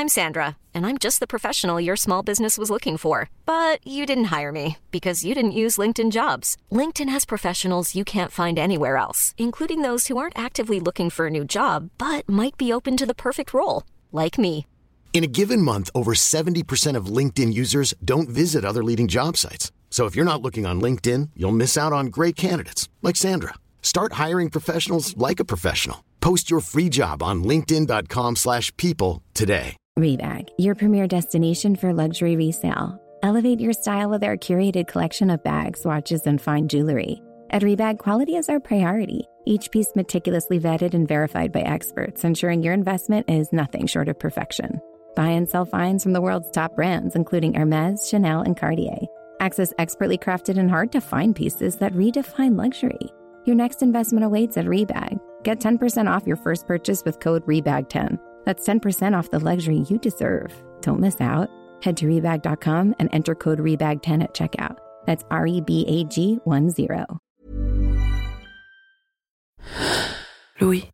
I'm Sandra, and I'm just the professional your small business was looking for. But you didn't hire me because you didn't use LinkedIn Jobs. LinkedIn has professionals you can't find anywhere else, including those who aren't actively looking for a new job, but might be open to the perfect role, like me. In a given month, over 70% of LinkedIn users don't visit other leading job sites. So if you're not looking on LinkedIn, you'll miss out on great candidates like Sandra. Start hiring professionals like a professional. Post your free job on linkedin.com/people today. Rebag, your premier destination for luxury resale. Elevate your style with our curated collection of bags, watches, and fine jewelry. At Rebag, quality is our priority. Each piece meticulously vetted and verified by experts, ensuring your investment is nothing short of perfection. Buy and sell finds from the world's top brands, including Hermès, Chanel, and Cartier. Access expertly crafted and hard-to-find pieces that redefine luxury. Your next investment awaits at Rebag. Get 10% off your first purchase with code REBAG10. That's 10% off the luxury you deserve. Don't miss out. Head to Rebag.com and enter code REBAG10 at checkout. That's REBAG10. Louis.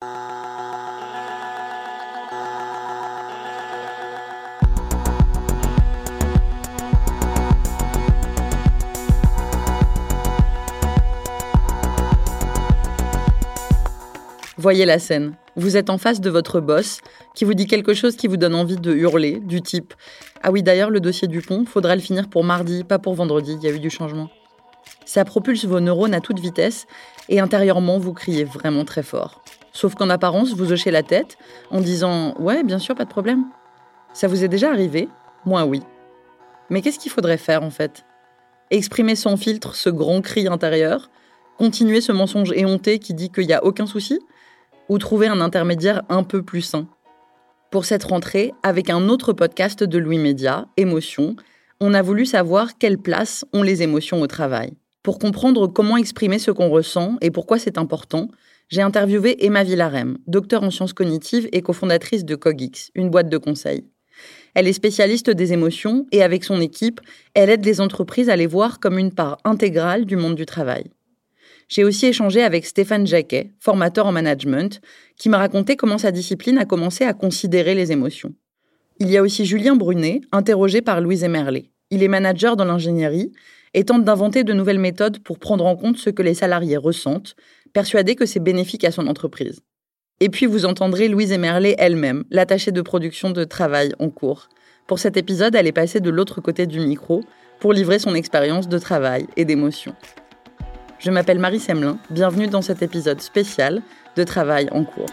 Voyez la scène. Vous êtes en face de votre boss qui vous dit quelque chose qui vous donne envie de hurler, du type « Ah oui, d'ailleurs, le dossier Dupont, faudra le finir pour mardi, pas pour vendredi, il y a eu du changement. » Ça propulse vos neurones à toute vitesse et intérieurement, vous criez vraiment très fort. Sauf qu'en apparence, vous hochez la tête en disant « Ouais, bien sûr, pas de problème. » Ça vous est déjà arrivé ? Moi, oui. Mais qu'est-ce qu'il faudrait faire, en fait ? Exprimer sans filtre ce grand cri intérieur ? Continuer ce mensonge éhonté qui dit qu'il n'y a aucun souci ? Ou trouver un intermédiaire un peu plus sain. Pour cette rentrée, avec un autre podcast de Louis Média, Émotions, on a voulu savoir quelle place ont les émotions au travail. Pour comprendre comment exprimer ce qu'on ressent et pourquoi c'est important, j'ai interviewé Emma Villarem, docteure en sciences cognitives et cofondatrice de Cogix, une boîte de conseil. Elle est spécialiste des émotions et avec son équipe, elle aide les entreprises à les voir comme une part intégrale du monde du travail. J'ai aussi échangé avec Stéphane Jacquet, formateur en management, qui m'a raconté comment sa discipline a commencé à considérer les émotions. Il y a aussi Julien Brunet, interrogé par Louise Emerlé. Il est manager dans l'ingénierie et tente d'inventer de nouvelles méthodes pour prendre en compte ce que les salariés ressentent, persuadé que c'est bénéfique à son entreprise. Et puis vous entendrez Louise Emerlé elle-même, l'attachée de production de Travail en cours. Pour cet épisode, elle est passée de l'autre côté du micro pour livrer son expérience de travail et d'émotion. Je m'appelle Marie Semelin, bienvenue dans cet épisode spécial de Travail en cours.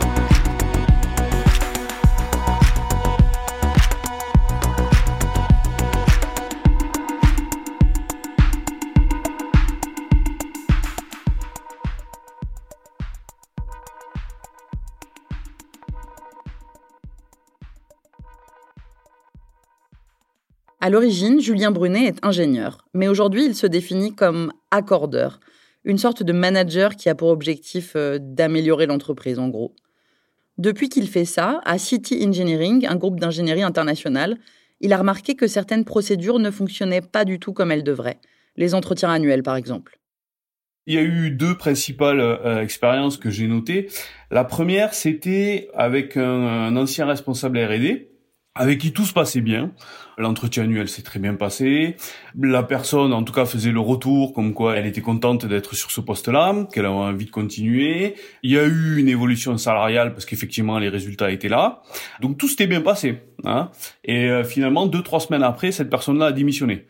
À l'origine, Julien Brunet est ingénieur, mais aujourd'hui, il se définit comme accordeur, une sorte de manager qui a pour objectif d'améliorer l'entreprise, en gros. Depuis qu'il fait ça, à City Engineering, un groupe d'ingénierie international, il a remarqué que certaines procédures ne fonctionnaient pas du tout comme elles devraient. Les entretiens annuels, par exemple. Il y a eu deux principales expériences que j'ai notées. La première, c'était avec un ancien responsable R&D, avec qui tout se passait bien. L'entretien annuel s'est très bien passé. La personne, en tout cas, faisait le retour comme quoi elle était contente d'être sur ce poste-là, qu'elle avait envie de continuer. Il y a eu une évolution salariale parce qu'effectivement, les résultats étaient là. Donc, tout s'était bien passé. Hein. Et finalement, 2-3 semaines après, cette personne-là a démissionné.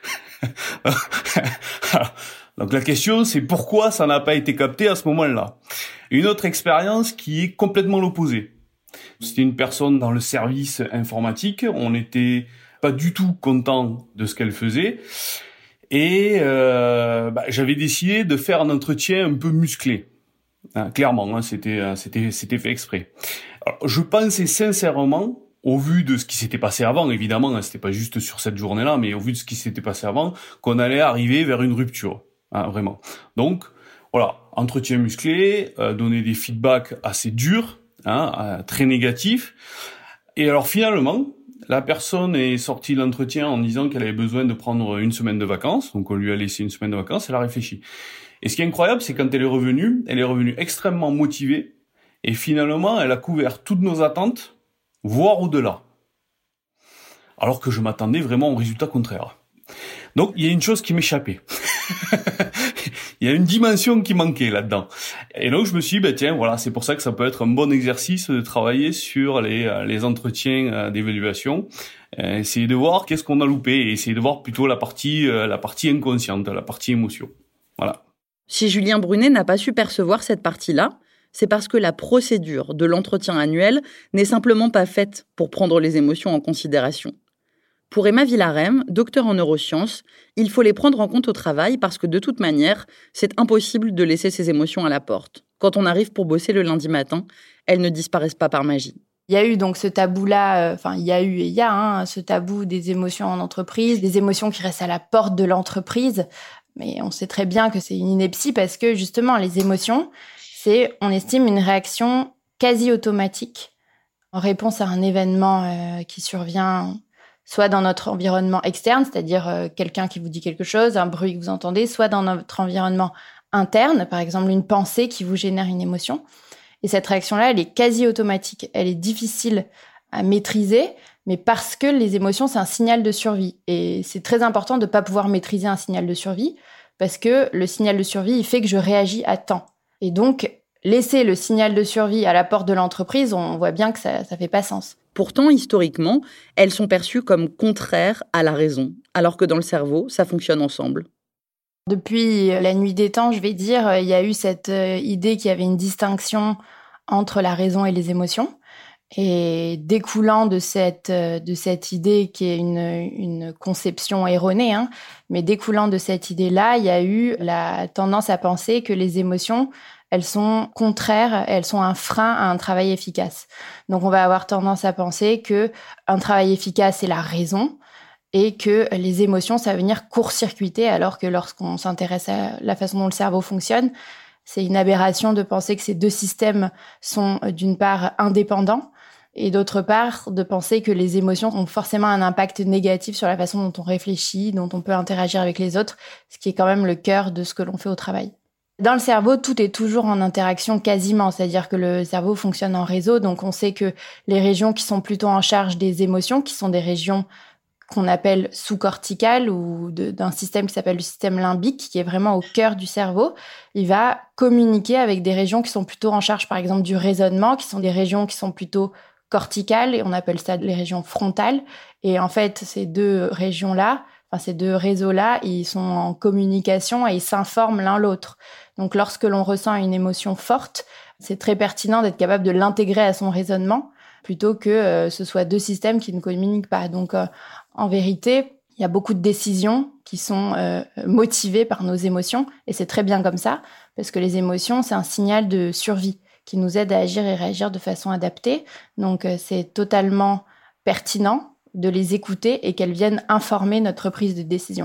Donc, la question, c'est pourquoi ça n'a pas été capté à ce moment-là. Une autre expérience qui est complètement l'opposé. C'était une personne dans le service informatique. On n'était pas du tout content de ce qu'elle faisait. Et j'avais décidé de faire un entretien un peu musclé. Clairement, hein, c'était fait exprès. Alors, je pensais sincèrement, au vu de ce qui s'était passé avant, évidemment, hein, c'était pas juste sur cette journée-là, mais au vu de ce qui s'était passé avant, qu'on allait arriver vers une rupture. Hein, vraiment. Donc, voilà, entretien musclé, donner des feedbacks assez durs, très négatifs. Et alors finalement, la personne est sortie de l'entretien en disant qu'elle avait besoin de prendre une semaine de vacances. Donc on lui a laissé une semaine de vacances, elle a réfléchi. Et ce qui est incroyable, c'est quand elle est revenue extrêmement motivée. Et finalement, elle a couvert toutes nos attentes voire au-delà. Alors que je m'attendais vraiment au résultat contraire. Donc, il y a une chose qui m'échappait. Il y a une dimension qui manquait là-dedans. Et donc, je me suis dit, tiens, voilà, c'est pour ça que ça peut être un bon exercice de travailler sur les entretiens d'évaluation. Essayer de voir qu'est-ce qu'on a loupé et essayer de voir plutôt la partie inconsciente, la partie émotion. Voilà. Si Julien Brunet n'a pas su percevoir cette partie-là, c'est parce que la procédure de l'entretien annuel n'est simplement pas faite pour prendre les émotions en considération. Pour Emma Villarem, docteure en neurosciences, il faut les prendre en compte au travail parce que de toute manière, c'est impossible de laisser ses émotions à la porte. Quand on arrive pour bosser le lundi matin, elles ne disparaissent pas par magie. Il y a eu donc ce tabou-là, il y a ce tabou des émotions en entreprise, des émotions qui restent à la porte de l'entreprise. Mais on sait très bien que c'est une ineptie parce que justement, les émotions, c'est, on estime, une réaction quasi automatique en réponse à un événement qui survient soit dans notre environnement externe, c'est-à-dire quelqu'un qui vous dit quelque chose, un bruit que vous entendez, soit dans notre environnement interne, par exemple une pensée qui vous génère une émotion. Et cette réaction-là, elle est quasi automatique. Elle est difficile à maîtriser, mais parce que les émotions, c'est un signal de survie. Et c'est très important de ne pas pouvoir maîtriser un signal de survie, parce que le signal de survie, il fait que je réagis à temps. Et donc, laisser le signal de survie à la porte de l'entreprise, on voit bien que ça fait pas sens. Pourtant, historiquement, elles sont perçues comme contraires à la raison, alors que dans le cerveau, ça fonctionne ensemble. Depuis la nuit des temps, je vais dire, il y a eu cette idée qu'il y avait une distinction entre la raison et les émotions. Et découlant de cette idée qui est une conception erronée, mais découlant de cette idée-là, il y a eu la tendance à penser que les émotions, elles sont contraires, elles sont un frein à un travail efficace. Donc on va avoir tendance à penser que un travail efficace, c'est la raison, et que les émotions, ça va venir court-circuiter, alors que lorsqu'on s'intéresse à la façon dont le cerveau fonctionne, c'est une aberration de penser que ces deux systèmes sont d'une part indépendants, et d'autre part, de penser que les émotions ont forcément un impact négatif sur la façon dont on réfléchit, dont on peut interagir avec les autres, ce qui est quand même le cœur de ce que l'on fait au travail. Dans le cerveau, tout est toujours en interaction quasiment, c'est-à-dire que le cerveau fonctionne en réseau, donc on sait que les régions qui sont plutôt en charge des émotions, qui sont des régions qu'on appelle sous-corticales ou d'un système qui s'appelle le système limbique, qui est vraiment au cœur du cerveau, il va communiquer avec des régions qui sont plutôt en charge, par exemple, du raisonnement, qui sont des régions qui sont plutôt corticales, et on appelle ça les régions frontales. Et en fait, ces deux régions-là, ces deux réseaux-là, ils sont en communication et ils s'informent l'un l'autre. Donc, lorsque l'on ressent une émotion forte, c'est très pertinent d'être capable de l'intégrer à son raisonnement, plutôt que ce soit deux systèmes qui ne communiquent pas. Donc, en vérité, il y a beaucoup de décisions qui sont motivées par nos émotions, et c'est très bien comme ça, parce que les émotions, c'est un signal de survie qui nous aide à agir et réagir de façon adaptée. Donc, c'est totalement pertinent de les écouter et qu'elles viennent informer notre prise de décision.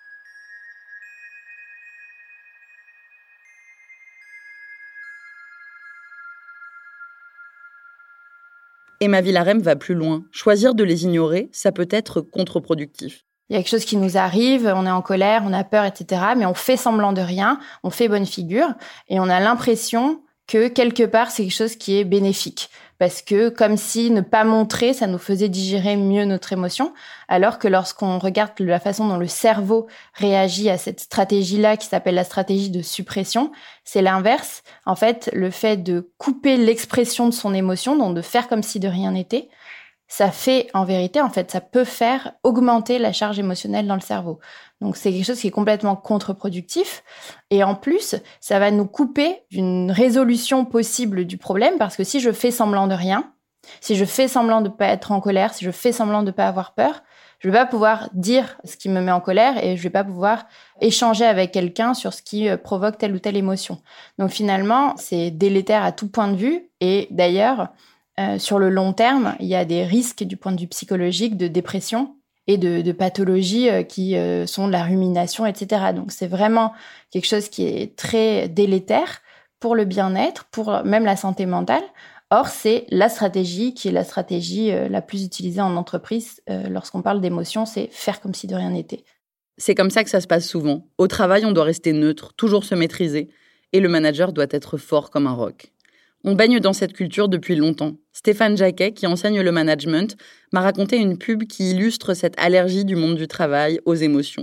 Emma Villarem va plus loin. Choisir de les ignorer, ça peut être contre-productif. Il y a quelque chose qui nous arrive, on est en colère, on a peur, etc. Mais on fait semblant de rien, on fait bonne figure et on a l'impression que quelque part, c'est quelque chose qui est bénéfique. Parce que comme si ne pas montrer, ça nous faisait digérer mieux notre émotion. Alors que lorsqu'on regarde la façon dont le cerveau réagit à cette stratégie-là, qui s'appelle la stratégie de suppression, c'est l'inverse. En fait, le fait de couper l'expression de son émotion, donc de faire comme si de rien n'était, ça fait, en vérité, ça peut faire augmenter la charge émotionnelle dans le cerveau. Donc, c'est quelque chose qui est complètement contre-productif. Et en plus, ça va nous couper d'une résolution possible du problème, parce que si je fais semblant de rien, si je fais semblant de ne pas être en colère, si je fais semblant de ne pas avoir peur, je ne vais pas pouvoir dire ce qui me met en colère et je ne vais pas pouvoir échanger avec quelqu'un sur ce qui provoque telle ou telle émotion. Donc, finalement, c'est délétère à tout point de vue. Et d'ailleurs, sur le long terme, il y a des risques du point de vue psychologique de dépression et de pathologies qui sont de la rumination, etc. Donc, c'est vraiment quelque chose qui est très délétère pour le bien-être, pour même la santé mentale. Or, c'est la stratégie qui est la stratégie la plus utilisée en entreprise lorsqu'on parle d'émotion, c'est faire comme si de rien n'était. C'est comme ça que ça se passe souvent. Au travail, on doit rester neutre, toujours se maîtriser, et le manager doit être fort comme un roc. On baigne dans cette culture depuis longtemps. Stéphane Jacquet, qui enseigne le management, m'a raconté une pub qui illustre cette allergie du monde du travail aux émotions.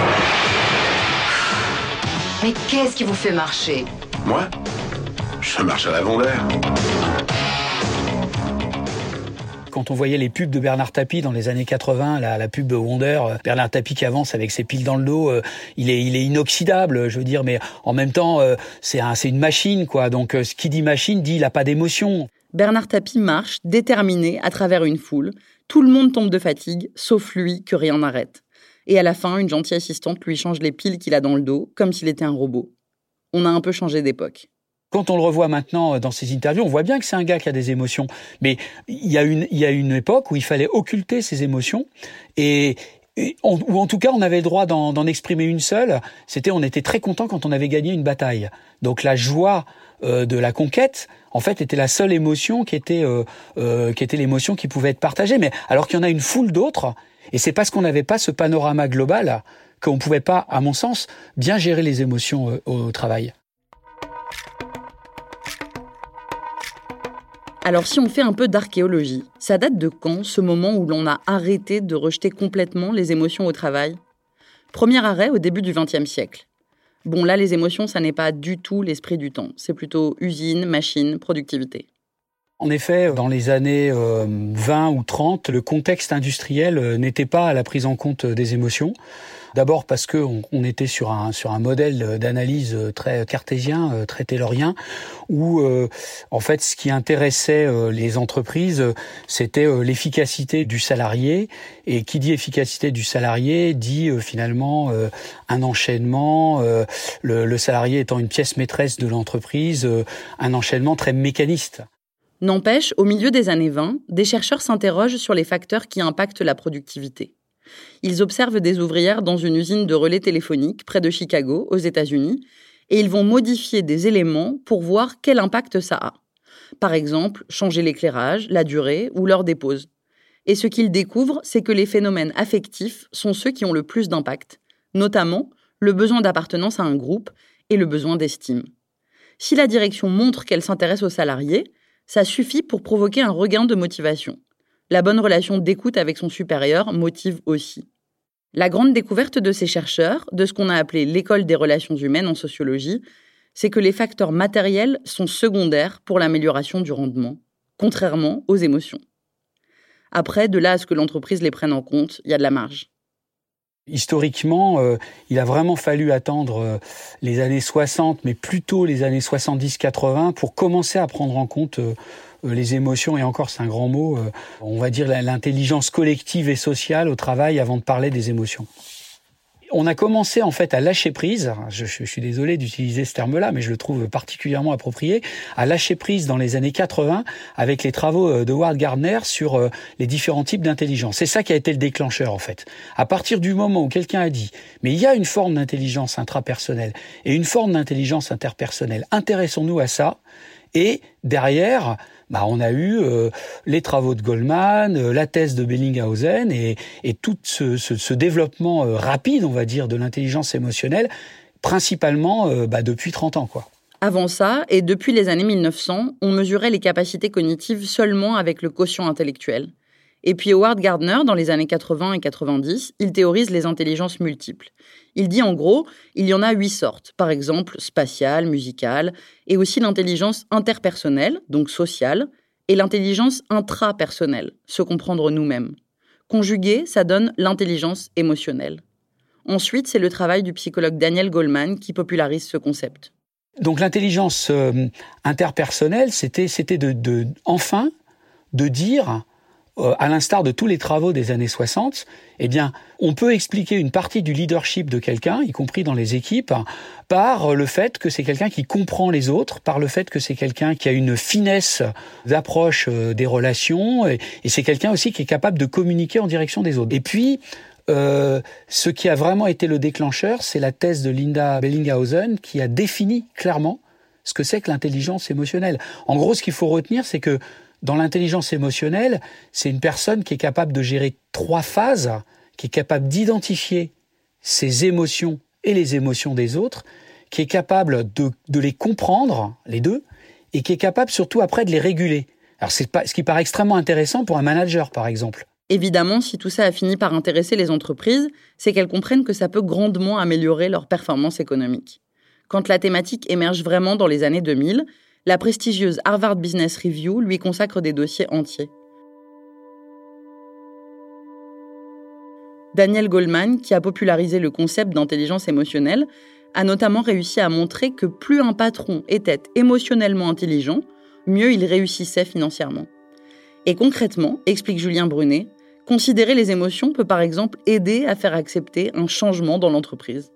Mais qu'est-ce qui vous fait marcher ? Moi ? Je marche à l'avant d'air. Quand on voyait les pubs de Bernard Tapie dans les années 80, la pub de Wonder, Bernard Tapie qui avance avec ses piles dans le dos, il est inoxydable, je veux dire, mais en même temps, c'est une machine, quoi. Donc, ce qui dit machine dit il a pas d'émotion. Bernard Tapie marche, déterminé, à travers une foule. Tout le monde tombe de fatigue, sauf lui, que rien n'arrête. Et à la fin, une gentille assistante lui change les piles qu'il a dans le dos, comme s'il était un robot. On a un peu changé d'époque. Quand on le revoit maintenant dans ses interviews, on voit bien que c'est un gars qui a des émotions. Mais il y a une époque où il fallait occulter ses émotions ou en tout cas on avait le droit d'en exprimer une seule. On était très content quand on avait gagné une bataille. Donc la joie de la conquête, en fait, était la seule émotion qui était l'émotion qui pouvait être partagée. Mais alors qu'il y en a une foule d'autres, et c'est parce qu'on n'avait pas ce panorama global qu'on pouvait pas, à mon sens, bien gérer les émotions au travail. Alors si on fait un peu d'archéologie, ça date de quand ce moment où l'on a arrêté de rejeter complètement les émotions au travail ? Premier arrêt au début du XXe siècle. Bon là, les émotions, ça n'est pas du tout l'esprit du temps. C'est plutôt usine, machine, productivité. En effet, dans les années 20 ou 30, le contexte industriel n'était pas à la prise en compte des émotions. D'abord parce que on était sur un modèle d'analyse très cartésien, très taylorien, où en fait ce qui intéressait les entreprises, c'était l'efficacité du salarié. Et qui dit efficacité du salarié dit finalement un enchaînement, le salarié étant une pièce maîtresse de l'entreprise, un enchaînement très mécaniste. N'empêche, au milieu des années 20, des chercheurs s'interrogent sur les facteurs qui impactent la productivité. Ils observent des ouvrières dans une usine de relais téléphoniques près de Chicago, aux États-Unis, et ils vont modifier des éléments pour voir quel impact ça a. Par exemple, changer l'éclairage, la durée ou l'heure des pauses. Et ce qu'ils découvrent, c'est que les phénomènes affectifs sont ceux qui ont le plus d'impact, notamment le besoin d'appartenance à un groupe et le besoin d'estime. Si la direction montre qu'elle s'intéresse aux salariés, ça suffit pour provoquer un regain de motivation. La bonne relation d'écoute avec son supérieur motive aussi. La grande découverte de ces chercheurs, de ce qu'on a appelé l'école des relations humaines en sociologie, c'est que les facteurs matériels sont secondaires pour l'amélioration du rendement, contrairement aux émotions. Après, de là à ce que l'entreprise les prenne en compte, il y a de la marge. Historiquement, il a vraiment fallu attendre les années 60, mais plutôt les années 70-80 pour commencer à prendre en compte les émotions, et encore c'est un grand mot, on va dire l'intelligence collective et sociale au travail avant de parler des émotions. On a commencé en fait à lâcher prise, je suis désolé d'utiliser ce terme-là, mais je le trouve particulièrement approprié, à lâcher prise dans les années 80 avec les travaux de Howard Gardner sur les différents types d'intelligence. C'est ça qui a été le déclencheur en fait. À partir du moment où quelqu'un a dit « mais il y a une forme d'intelligence intrapersonnelle et une forme d'intelligence interpersonnelle, intéressons-nous à ça », et derrière, on a eu les travaux de Goldman, la thèse de Bellinghausen et tout ce développement rapide, on va dire, de l'intelligence émotionnelle, principalement depuis 30 ans, quoi. Avant ça, et depuis les années 1900, on mesurait les capacités cognitives seulement avec le quotient intellectuel. Et puis Howard Gardner, dans les années 80 et 90, il théorise les intelligences multiples. Il dit en gros, il y en a 8 sortes, par exemple spatiale, musicale, et aussi l'intelligence interpersonnelle, donc sociale, et l'intelligence intrapersonnelle, se comprendre nous-mêmes. Conjugué, ça donne l'intelligence émotionnelle. Ensuite, c'est le travail du psychologue Daniel Goleman qui popularise ce concept. Donc l'intelligence interpersonnelle, c'était enfin de dire, à l'instar de tous les travaux des années 60, on peut expliquer une partie du leadership de quelqu'un, y compris dans les équipes, par le fait que c'est quelqu'un qui comprend les autres, par le fait que c'est quelqu'un qui a une finesse d'approche des relations, et c'est quelqu'un aussi qui est capable de communiquer en direction des autres. Et puis, ce qui a vraiment été le déclencheur, c'est la thèse de Linda Bellinghausen qui a défini clairement ce que c'est que l'intelligence émotionnelle. En gros, ce qu'il faut retenir, c'est que dans l'intelligence émotionnelle, c'est une personne qui est capable de gérer 3 phases, qui est capable d'identifier ses émotions et les émotions des autres, qui est capable de les comprendre, les deux, et qui est capable surtout après de les réguler. Alors c'est pas, ce qui paraît extrêmement intéressant pour un manager, par exemple. Évidemment, si tout ça a fini par intéresser les entreprises, c'est qu'elles comprennent que ça peut grandement améliorer leur performance économique. Quand la thématique émerge vraiment dans les années 2000, la prestigieuse Harvard Business Review lui consacre des dossiers entiers. Daniel Goleman, qui a popularisé le concept d'intelligence émotionnelle, a notamment réussi à montrer que plus un patron était émotionnellement intelligent, mieux il réussissait financièrement. Et concrètement, explique Julien Brunet, considérer les émotions peut par exemple aider à faire accepter un changement dans l'entreprise.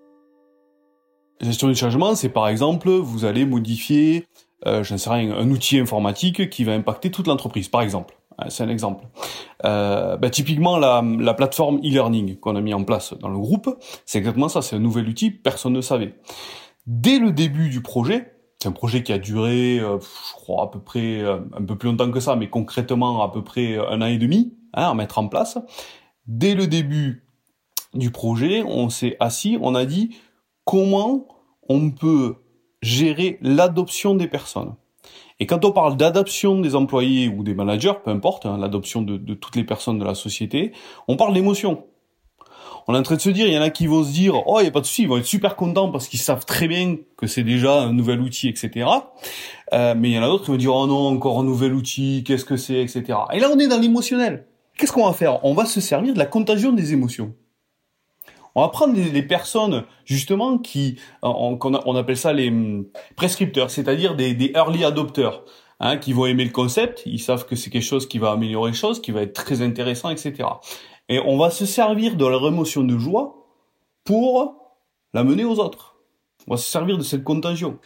La gestion du changement, c'est par exemple, vous allez modifier, un outil informatique qui va impacter toute l'entreprise, par exemple. C'est un exemple. Typiquement, la plateforme e-learning qu'on a mis en place dans le groupe, c'est exactement ça, c'est un nouvel outil, personne ne savait. Dès le début du projet, c'est un projet qui a duré, je crois, à peu près, un peu plus longtemps que ça, mais concrètement, à peu près 1 an et demi, à mettre en place. Dès le début du projet, on s'est assis, on a dit comment on peut gérer l'adoption des personnes. Et quand on parle d'adoption des employés ou des managers, peu importe, l'adoption de toutes les personnes de la société, on parle d'émotion. On est en train de se dire, il y en a qui vont se dire, oh, il n'y a pas de souci, ils vont être super contents parce qu'ils savent très bien que c'est déjà un nouvel outil, etc. Mais il y en a d'autres qui vont dire, oh non, encore un nouvel outil, qu'est-ce que c'est, etc. Et là, on est dans l'émotionnel. Qu'est-ce qu'on va faire? On va se servir de la contagion des émotions. On va prendre les personnes, justement, on appelle ça les prescripteurs, c'est-à-dire des early adopters, qui vont aimer le concept, ils savent que c'est quelque chose qui va améliorer les choses, qui va être très intéressant, etc. Et on va se servir de leur émotion de joie pour la mener aux autres. On va se servir de cette contagion.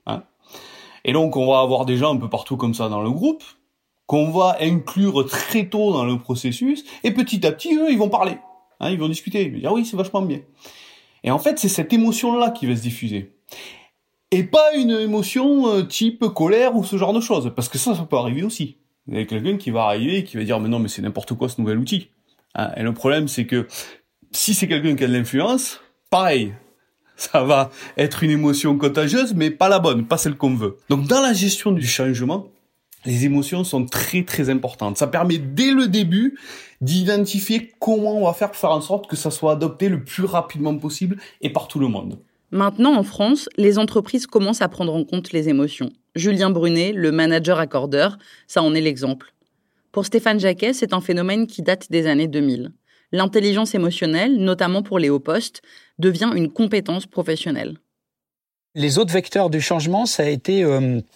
Et donc, on va avoir des gens un peu partout comme ça dans le groupe, qu'on va inclure très tôt dans le processus, et petit à petit, eux, ils vont parler. Ils vont discuter, ils vont dire oui, c'est vachement bien. Et en fait, c'est cette émotion-là qui va se diffuser. Et pas une émotion type colère ou ce genre de choses, parce que ça peut arriver aussi. Il y a quelqu'un qui va arriver et qui va dire mais non, mais c'est n'importe quoi ce nouvel outil. Et le problème, c'est que si c'est quelqu'un qui a de l'influence, pareil, ça va être une émotion contagieuse, mais pas la bonne, pas celle qu'on veut. Donc dans la gestion du changement, les émotions sont très très importantes. Ça permet dès le début d'identifier comment on va faire pour faire en sorte que ça soit adopté le plus rapidement possible et par tout le monde. Maintenant, en France, les entreprises commencent à prendre en compte les émotions. Julien Brunet, le manager accordeur, ça en est l'exemple. Pour Stéphane Jacquet, c'est un phénomène qui date des années 2000. L'intelligence émotionnelle, notamment pour les hauts postes, devient une compétence professionnelle. Les autres vecteurs du changement, ça a été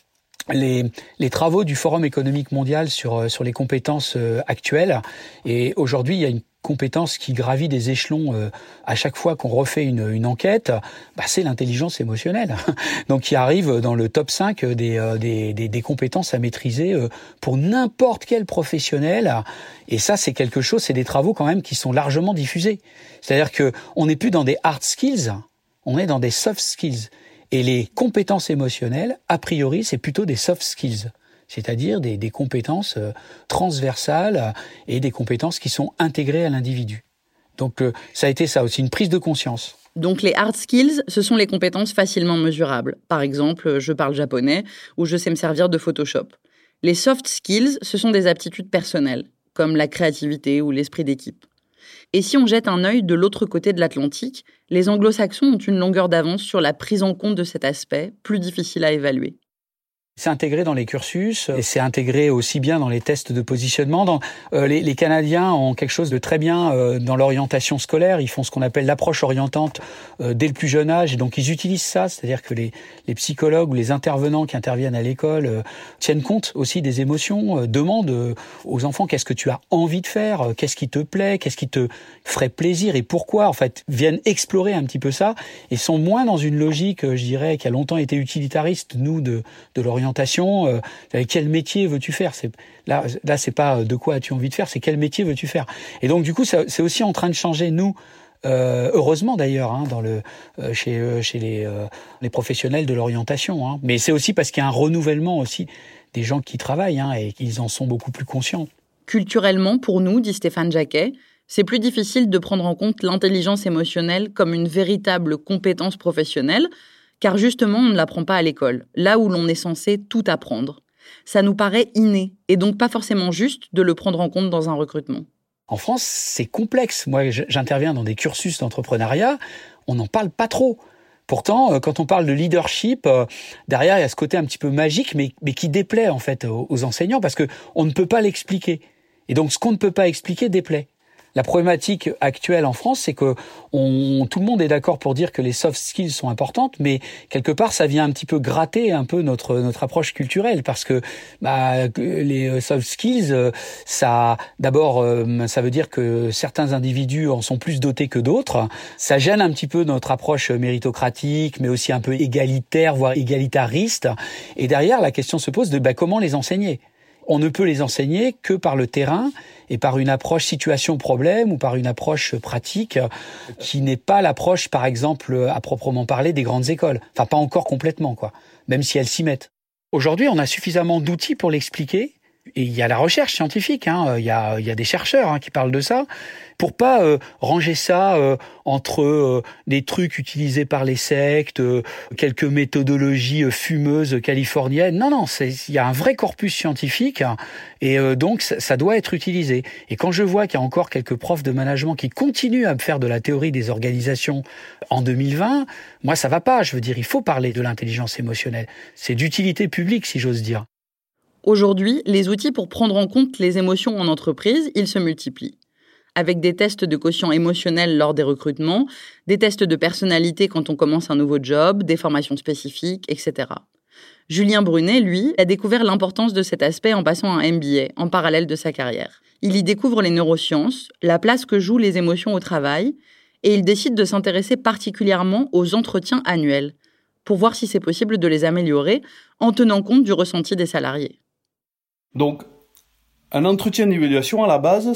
les travaux du Forum économique mondial sur les compétences actuelles. Et aujourd'hui, il y a une compétence qui gravit des échelons à chaque fois qu'on refait une enquête, c'est l'intelligence émotionnelle. Donc qui arrive dans le top 5 des compétences à maîtriser pour n'importe quel professionnel. Et ça, c'est quelque chose, c'est des travaux quand même qui sont largement diffusés. C'est-à-dire que on n'est plus dans des hard skills, on est dans des soft skills. Et les compétences émotionnelles, a priori, c'est plutôt des soft skills, c'est-à-dire des compétences transversales et des compétences qui sont intégrées à l'individu. Donc ça a été ça aussi, une prise de conscience. Donc les hard skills, ce sont les compétences facilement mesurables. Par exemple, je parle japonais ou je sais me servir de Photoshop. Les soft skills, ce sont des aptitudes personnelles, comme la créativité ou l'esprit d'équipe. Et si on jette un œil de l'autre côté de l'Atlantique, les anglo-saxons ont une longueur d'avance sur la prise en compte de cet aspect, plus difficile à évaluer. C'est intégré dans les cursus et c'est intégré aussi bien dans les tests de positionnement. Les Canadiens ont quelque chose de très bien dans l'orientation scolaire. Ils font ce qu'on appelle l'approche orientante dès le plus jeune âge. Et donc ils utilisent ça, c'est-à-dire que les psychologues ou les intervenants qui interviennent à l'école tiennent compte aussi des émotions, demandent aux enfants qu'est-ce que tu as envie de faire, qu'est-ce qui te plaît, qu'est-ce qui te ferait plaisir et pourquoi. En fait, viennent explorer un petit peu ça et sont moins dans une logique, je dirais, qui a longtemps été utilitariste, nous, de l'orientation. Quel métier veux-tu faire? Là, c'est pas de quoi as-tu envie de faire, c'est quel métier veux-tu faire. Et donc, du coup, c'est aussi en train de changer, nous, heureusement d'ailleurs, chez les professionnels de l'orientation. Mais c'est aussi parce qu'il y a un renouvellement aussi des gens qui travaillent et qu'ils en sont beaucoup plus conscients. Culturellement, pour nous, dit Stéphane Jacquet, c'est plus difficile de prendre en compte l'intelligence émotionnelle comme une véritable compétence professionnelle, car justement, on ne l'apprend pas à l'école, là où l'on est censé tout apprendre. Ça nous paraît inné, et donc pas forcément juste de le prendre en compte dans un recrutement. En France, c'est complexe. Moi, j'interviens dans des cursus d'entrepreneuriat, on n'en parle pas trop. Pourtant, quand on parle de leadership, derrière, il y a ce côté un petit peu magique, mais qui déplaît en fait aux enseignants, parce que on ne peut pas l'expliquer. Et donc, ce qu'on ne peut pas expliquer déplaît. La problématique actuelle en France, c'est que tout le monde est d'accord pour dire que les soft skills sont importantes, mais quelque part, ça vient un petit peu gratter un peu notre approche culturelle, parce que les soft skills, ça veut dire que certains individus en sont plus dotés que d'autres. Ça gêne un petit peu notre approche méritocratique, mais aussi un peu égalitaire, voire égalitariste. Et derrière, la question se pose de comment les enseigner. On ne peut les enseigner que par le terrain et par une approche situation-problème ou par une approche pratique qui n'est pas l'approche, par exemple, à proprement parler des grandes écoles. Enfin, pas encore complètement, quoi, même si elles s'y mettent. Aujourd'hui, on a suffisamment d'outils pour l'expliquer. Et il y a la recherche scientifique, il y a des chercheurs qui parlent de ça, pour pas ranger ça entre des trucs utilisés par les sectes, quelques méthodologies fumeuses californiennes. Non, il y a un vrai corpus scientifique et donc ça doit être utilisé. Et quand je vois qu'il y a encore quelques profs de management qui continuent à me faire de la théorie des organisations en 2020, moi ça va pas. Je veux dire, il faut parler de l'intelligence émotionnelle. C'est d'utilité publique, si j'ose dire. Aujourd'hui, les outils pour prendre en compte les émotions en entreprise, ils se multiplient. Avec des tests de quotient émotionnel lors des recrutements, des tests de personnalité quand on commence un nouveau job, des formations spécifiques, etc. Julien Brunet, lui, a découvert l'importance de cet aspect en passant un MBA, en parallèle de sa carrière. Il y découvre les neurosciences, la place que jouent les émotions au travail, et il décide de s'intéresser particulièrement aux entretiens annuels, pour voir si c'est possible de les améliorer en tenant compte du ressenti des salariés. Donc, un entretien d'évaluation, à la base,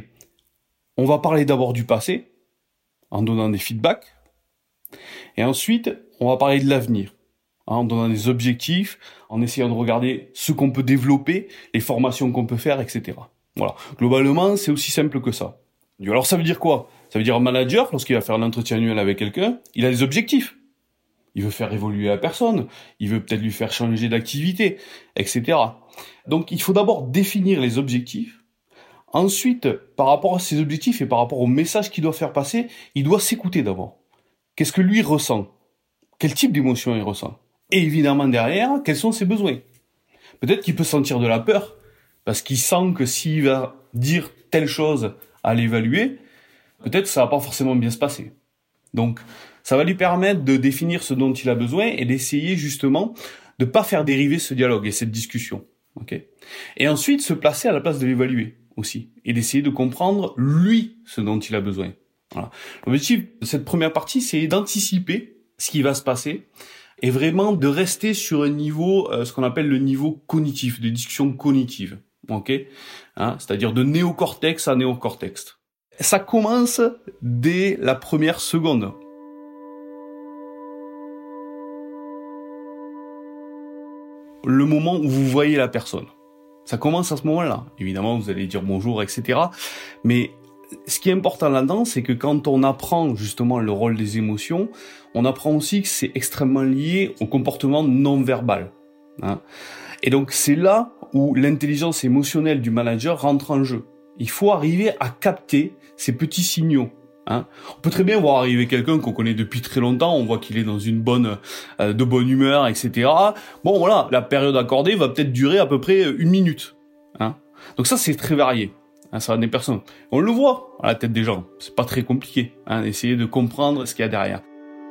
on va parler d'abord du passé, en donnant des feedbacks, et ensuite, on va parler de l'avenir, en donnant des objectifs, en essayant de regarder ce qu'on peut développer, les formations qu'on peut faire, etc. Voilà. Globalement, c'est aussi simple que ça. Alors, ça veut dire quoi ? Ça veut dire un manager, lorsqu'il va faire un entretien annuel avec quelqu'un, il a des objectifs. Il veut faire évoluer la personne, il veut peut-être lui faire changer d'activité, etc. Donc, il faut d'abord définir les objectifs. Ensuite, par rapport à ces objectifs et par rapport au message qu'il doit faire passer, il doit s'écouter d'abord. Qu'est-ce que lui ressent ? Quel type d'émotion il ressent ? Et évidemment, derrière, quels sont ses besoins ? Peut-être qu'il peut sentir de la peur, parce qu'il sent que s'il va dire telle chose à l'évaluer, peut-être que ça va pas forcément bien se passer. Donc, ça va lui permettre de définir ce dont il a besoin et d'essayer justement de pas faire dériver ce dialogue et cette discussion. Okay ? Et ensuite, se placer à la place de l'évaluer aussi et d'essayer de comprendre lui ce dont il a besoin. Voilà. L'objectif de cette première partie, c'est d'anticiper ce qui va se passer et vraiment de rester sur un niveau, ce qu'on appelle le niveau cognitif, de discussion cognitive. Okay ? C'est-à-dire de néocortex à néocortex. Ça commence dès la première seconde. Le moment où vous voyez la personne. Ça commence à ce moment-là. Évidemment, vous allez dire bonjour, etc. Mais ce qui est important là-dedans, c'est que quand on apprend justement le rôle des émotions, on apprend aussi que c'est extrêmement lié au comportement non-verbal. Et donc, c'est là où l'intelligence émotionnelle du manager rentre en jeu. Il faut arriver à capter ces petits signaux. On peut très bien voir arriver quelqu'un qu'on connaît depuis très longtemps, on voit qu'il est dans de bonne humeur, etc. Bon voilà, la période accordée va peut-être durer à peu près 1 minute. Donc ça c'est très varié. Ça va des personnes. On le voit à la tête des gens, c'est pas très compliqué. Essayer de comprendre ce qu'il y a derrière.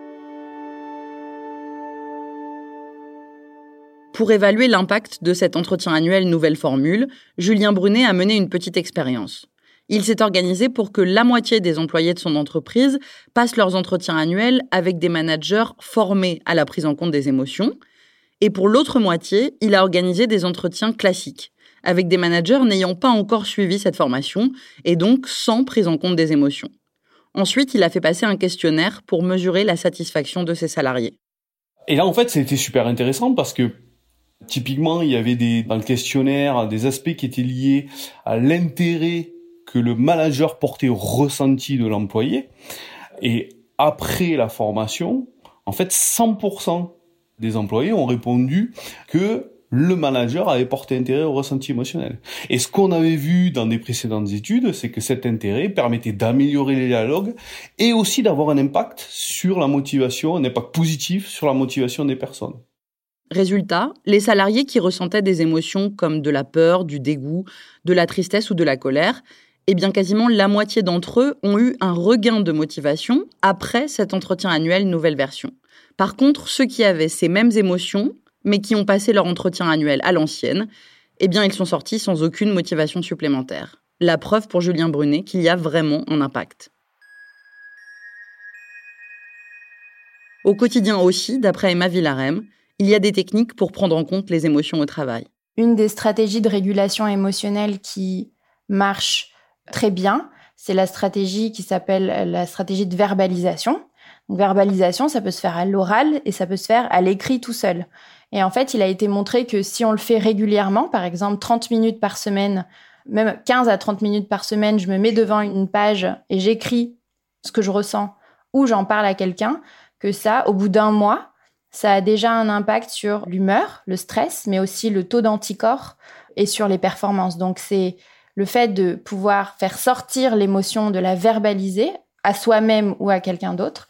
Pour évaluer l'impact de cet entretien annuel nouvelle formule, Julien Brunet a mené une petite expérience. Il s'est organisé pour que la moitié des employés de son entreprise passent leurs entretiens annuels avec des managers formés à la prise en compte des émotions. Et pour l'autre moitié, il a organisé des entretiens classiques, avec des managers n'ayant pas encore suivi cette formation et donc sans prise en compte des émotions. Ensuite, il a fait passer un questionnaire pour mesurer la satisfaction de ses salariés. Et là, en fait, c'était super intéressant parce que typiquement, il y avait dans le questionnaire des aspects qui étaient liés à l'intérêt que le manager portait au ressenti de l'employé. Et après la formation, en fait, 100% des employés ont répondu que le manager avait porté intérêt au ressenti émotionnel. Et ce qu'on avait vu dans des précédentes études, c'est que cet intérêt permettait d'améliorer les dialogues et aussi d'avoir un impact sur la motivation, un impact positif sur la motivation des personnes. Résultat, les salariés qui ressentaient des émotions comme de la peur, du dégoût, de la tristesse ou de la colère, eh bien quasiment la moitié d'entre eux ont eu un regain de motivation après cet entretien annuel nouvelle version. Par contre, ceux qui avaient ces mêmes émotions, mais qui ont passé leur entretien annuel à l'ancienne, eh bien ils sont sortis sans aucune motivation supplémentaire. La preuve pour Julien Brunet qu'il y a vraiment un impact. Au quotidien aussi, d'après Emma Villarem, il y a des techniques pour prendre en compte les émotions au travail. Une des stratégies de régulation émotionnelle qui marche très bien, c'est la stratégie qui s'appelle la stratégie de verbalisation. Une verbalisation, ça peut se faire à l'oral et ça peut se faire à l'écrit tout seul. Et en fait, il a été montré que si on le fait régulièrement, par exemple 30 minutes par semaine, même 15 à 30 minutes par semaine, je me mets devant une page et j'écris ce que je ressens ou j'en parle à quelqu'un, que ça, au bout d'un mois, ça a déjà un impact sur l'humeur, le stress, mais aussi le taux d'anticorps et sur les performances. Donc, c'est le fait de pouvoir faire sortir l'émotion, de la verbaliser à soi-même ou à quelqu'un d'autre,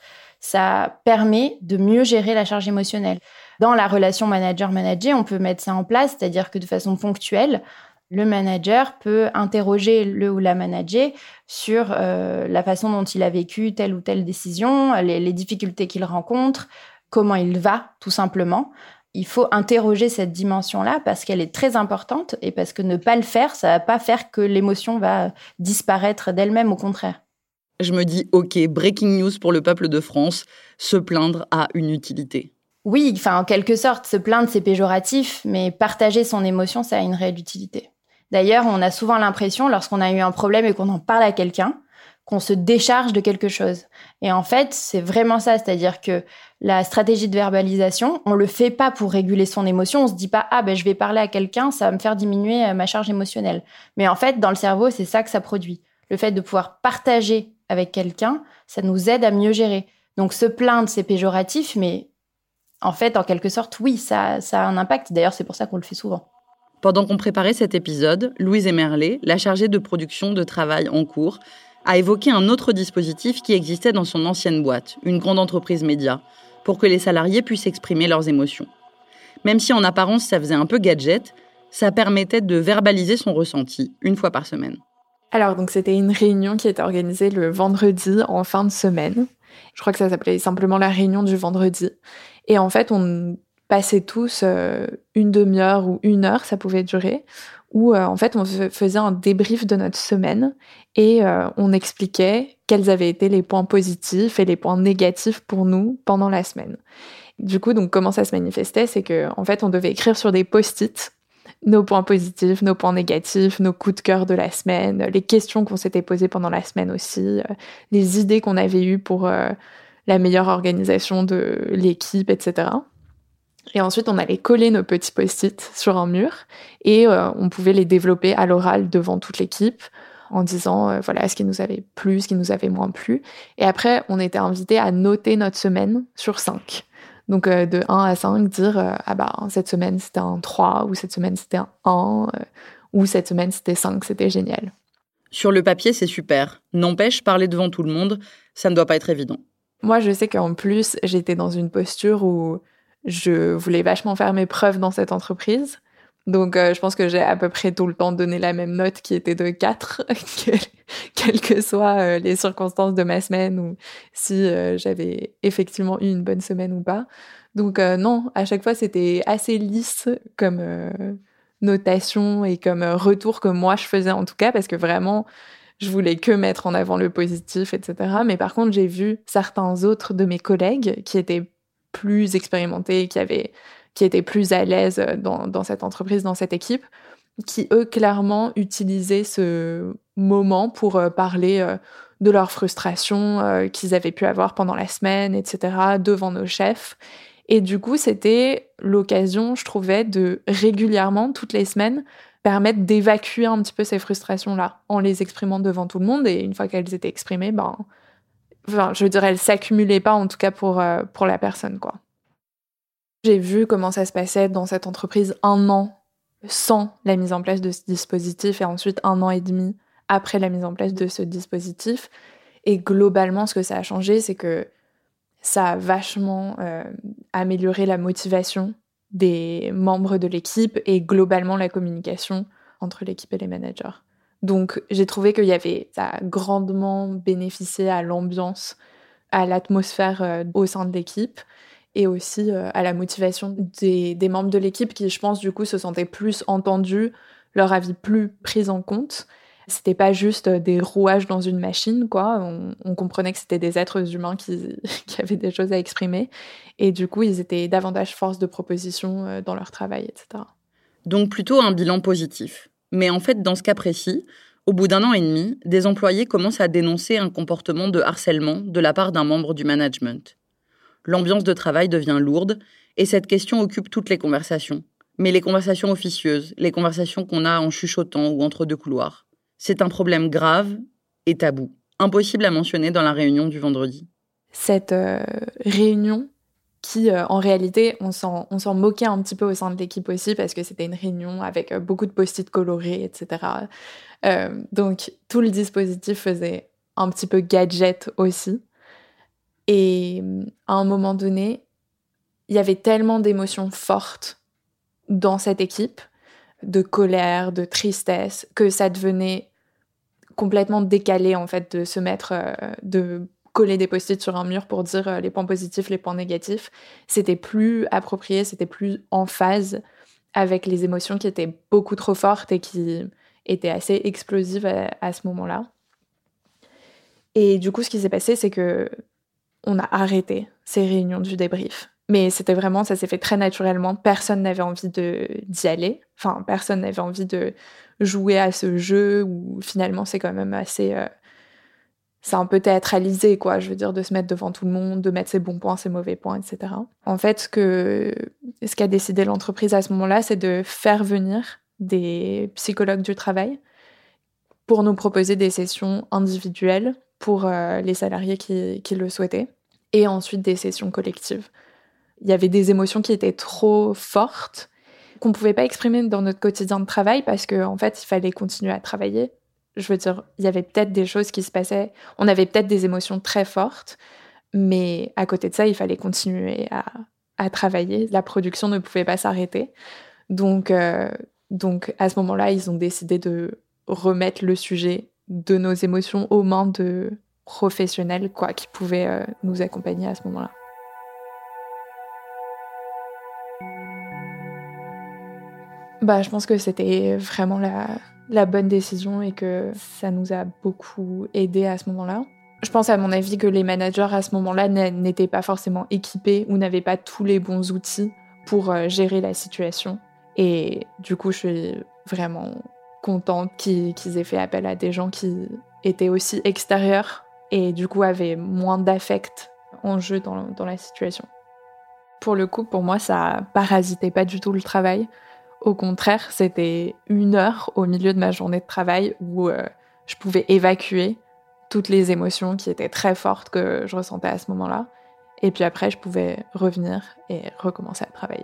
ça permet de mieux gérer la charge émotionnelle. Dans la relation manager-manager, on peut mettre ça en place, c'est-à-dire que de façon ponctuelle, le manager peut interroger le ou la manager sur la façon dont il a vécu telle ou telle décision, les difficultés qu'il rencontre, comment il va, tout simplement. Il faut interroger cette dimension-là parce qu'elle est très importante et parce que ne pas le faire, ça ne va pas faire que l'émotion va disparaître d'elle-même, au contraire. Je me dis, ok, breaking news pour le peuple de France, se plaindre a une utilité. Oui, en quelque sorte, se plaindre, c'est péjoratif, mais partager son émotion, ça a une réelle utilité. D'ailleurs, on a souvent l'impression, lorsqu'on a eu un problème et qu'on en parle à quelqu'un, qu'on se décharge de quelque chose. Et en fait, c'est vraiment ça, c'est-à-dire que la stratégie de verbalisation, on le fait pas pour réguler son émotion, on se dit pas « Ah, je vais parler à quelqu'un, ça va me faire diminuer ma charge émotionnelle ». Mais en fait, dans le cerveau, c'est ça que ça produit. Le fait de pouvoir partager avec quelqu'un, ça nous aide à mieux gérer. Donc, se plaindre, c'est péjoratif, mais en fait, en quelque sorte, oui, ça a un impact. D'ailleurs, c'est pour ça qu'on le fait souvent. Pendant qu'on préparait cet épisode, Louise Emerlet, la chargée de production de Travail en cours, a évoqué un autre dispositif qui existait dans son ancienne boîte, une grande entreprise média, pour que les salariés puissent exprimer leurs émotions. Même si en apparence ça faisait un peu gadget, ça permettait de verbaliser son ressenti une fois par semaine. Alors donc c'était une réunion qui était organisée le vendredi en fin de semaine. Je crois que ça s'appelait simplement la réunion du vendredi. Et en fait, on passait tous une demi-heure ou une heure, ça pouvait durer, où en fait on faisait un débrief de notre semaine et on expliquait quels avaient été les points positifs et les points négatifs pour nous pendant la semaine. Du coup, donc comment ça se manifestait, c'est que en fait on devait écrire sur des post-it nos points positifs, nos points négatifs, nos coups de cœur de la semaine, les questions qu'on s'était posées pendant la semaine aussi, les idées qu'on avait eues pour la meilleure organisation de l'équipe, etc. Et ensuite, on allait coller nos petits post-it sur un mur et on pouvait les développer à l'oral devant toute l'équipe en disant voilà ce qui nous avait plu, ce qui nous avait moins plu. Et après, on était invités à noter notre semaine sur 5. Donc de 1 à 5, dire cette semaine c'était un 3 ou cette semaine c'était un 1 ou cette semaine c'était 5, c'était génial. Sur le papier, c'est super. N'empêche, parler devant tout le monde, ça ne doit pas être évident. Moi, je sais qu'en plus, j'étais dans une posture où je voulais vachement faire mes preuves dans cette entreprise. Donc, je pense que j'ai à peu près tout le temps donné la même note qui était de 4, quelles que soient les circonstances de ma semaine ou si j'avais effectivement eu une bonne semaine ou pas. Donc, non, à chaque fois, c'était assez lisse comme notation et comme retour que moi, je faisais en tout cas, parce que vraiment, je voulais que mettre en avant le positif, etc. Mais par contre, j'ai vu certains autres de mes collègues qui étaient plus expérimentés, qui étaient plus à l'aise dans cette entreprise, dans cette équipe, qui, eux, clairement utilisaient ce moment pour parler de leur frustration qu'ils avaient pu avoir pendant la semaine, etc., devant nos chefs. Et du coup, c'était l'occasion, je trouvais, de régulièrement, toutes les semaines, permettre d'évacuer un petit peu ces frustrations-là en les exprimant devant tout le monde. Et une fois qu'elles étaient exprimées, je dirais, elles s'accumulaient pas, en tout cas pour la personne, quoi. J'ai vu comment ça se passait dans cette entreprise 1 an sans la mise en place de ce dispositif et ensuite 1 an et demi après la mise en place de ce dispositif. Et globalement, ce que ça a changé, c'est que ça a vachement amélioré la motivation des membres de l'équipe et globalement la communication entre l'équipe et les managers. Donc, j'ai trouvé ça a grandement bénéficié à l'ambiance, à l'atmosphère au sein de l'équipe et aussi à la motivation des membres de l'équipe qui, je pense, du coup, se sentaient plus entendus, leur avis plus pris en compte. C'était pas juste des rouages dans une machine, quoi. On comprenait que c'était des êtres humains qui avaient des choses à exprimer. Et du coup, ils étaient davantage force de proposition dans leur travail, etc. Donc plutôt un bilan positif. Mais en fait, dans ce cas précis, au bout d'1 an et demi, des employés commencent à dénoncer un comportement de harcèlement de la part d'un membre du management. L'ambiance de travail devient lourde et cette question occupe toutes les conversations. Mais les conversations officieuses, les conversations qu'on a en chuchotant ou entre deux couloirs. C'est un problème grave et tabou, impossible à mentionner dans la réunion du vendredi. Cette réunion qui, en réalité, on s'en moquait un petit peu au sein de l'équipe aussi parce que c'était une réunion avec beaucoup de post-it colorés, etc. Donc, tout le dispositif faisait un petit peu gadget aussi. Et à un moment donné, il y avait tellement d'émotions fortes dans cette équipe, de colère, de tristesse, que ça devenait complètement décalé, en fait, de se mettre, de coller des post-it sur un mur pour dire les points positifs, les points négatifs. C'était plus approprié, c'était plus en phase avec les émotions qui étaient beaucoup trop fortes et qui étaient assez explosives à ce moment-là. Et du coup, ce qui s'est passé, c'est que on a arrêté ces réunions du débrief. Mais c'était vraiment, ça s'est fait très naturellement. Personne n'avait envie d'y aller. Enfin, personne n'avait envie de jouer à ce jeu où finalement c'est quand même assez... c'est un peu théâtralisé, quoi. Je veux dire, de se mettre devant tout le monde, de mettre ses bons points, ses mauvais points, etc. En fait, ce qu'a décidé l'entreprise à ce moment-là, c'est de faire venir des psychologues du travail pour nous proposer des sessions individuelles pour les salariés qui le souhaitaient, et ensuite des sessions collectives. Il y avait des émotions qui étaient trop fortes, qu'on ne pouvait pas exprimer dans notre quotidien de travail parce qu'en fait, il fallait continuer à travailler. Je veux dire, il y avait peut-être des choses qui se passaient, on avait peut-être des émotions très fortes, mais à côté de ça, il fallait continuer à travailler. La production ne pouvait pas s'arrêter. Donc, à ce moment-là, ils ont décidé de remettre le sujet de nos émotions aux mains de professionnels, quoi, qui pouvaient nous accompagner à ce moment-là. Je pense que c'était vraiment la bonne décision et que ça nous a beaucoup aidés à ce moment-là. Je pense à mon avis que les managers à ce moment-là n'étaient pas forcément équipés ou n'avaient pas tous les bons outils pour gérer la situation. Et du coup, je suis vraiment contente qu'ils aient fait appel à des gens qui étaient aussi extérieurs et du coup avaient moins d'affect en jeu dans la situation. Pour le coup, pour moi, ça parasitait pas du tout le travail. Au contraire, c'était 1 heure au milieu de ma journée de travail où je pouvais évacuer toutes les émotions qui étaient très fortes que je ressentais à ce moment-là. Et puis après, je pouvais revenir et recommencer à travailler.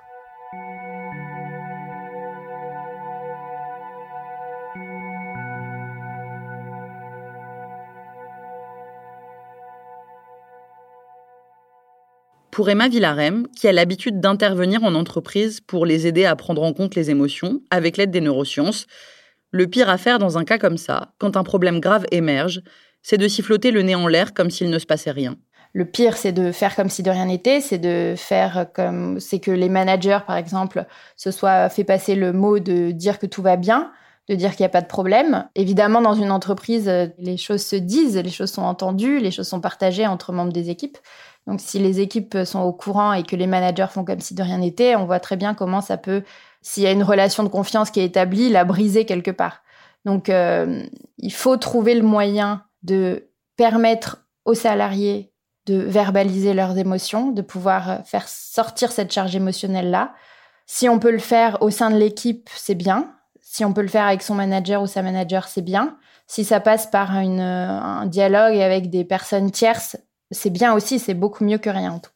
Pour Emma Villarem, qui a l'habitude d'intervenir en entreprise pour les aider à prendre en compte les émotions avec l'aide des neurosciences, le pire à faire dans un cas comme ça, quand un problème grave émerge, c'est de s'y flotter le nez en l'air comme s'il ne se passait rien. Le pire, c'est de faire comme si de rien n'était, c'est que les managers, par exemple, se soient fait passer le mot de dire que tout va bien, de dire qu'il n'y a pas de problème. Évidemment, dans une entreprise, les choses se disent, les choses sont entendues, les choses sont partagées entre membres des équipes. Donc, si les équipes sont au courant et que les managers font comme si de rien n'était, on voit très bien comment ça peut, s'il y a une relation de confiance qui est établie, la briser quelque part. Donc, il faut trouver le moyen de permettre aux salariés de verbaliser leurs émotions, de pouvoir faire sortir cette charge émotionnelle-là. Si on peut le faire au sein de l'équipe, c'est bien. Si on peut le faire avec son manager ou sa manager, c'est bien. Si ça passe par un dialogue avec des personnes tierces, c'est bien aussi, c'est beaucoup mieux que rien en tout cas.